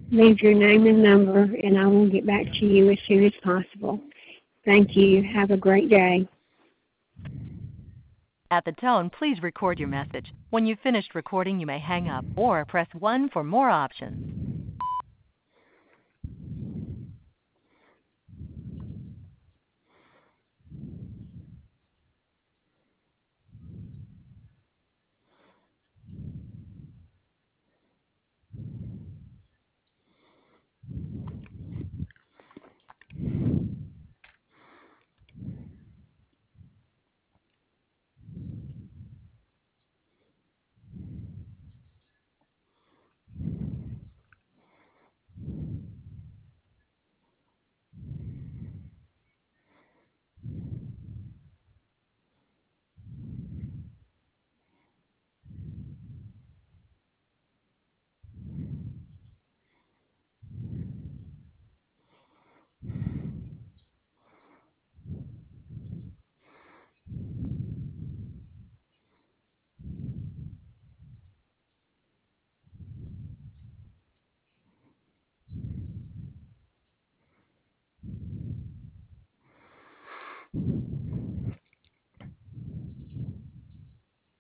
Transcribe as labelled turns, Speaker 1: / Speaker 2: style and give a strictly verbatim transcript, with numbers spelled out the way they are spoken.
Speaker 1: Leave your name and number, and I will get back to you as soon as possible. Thank you. Have a great day.
Speaker 2: At the tone, please record your message. When you've finished recording, you may hang up or press one for more options.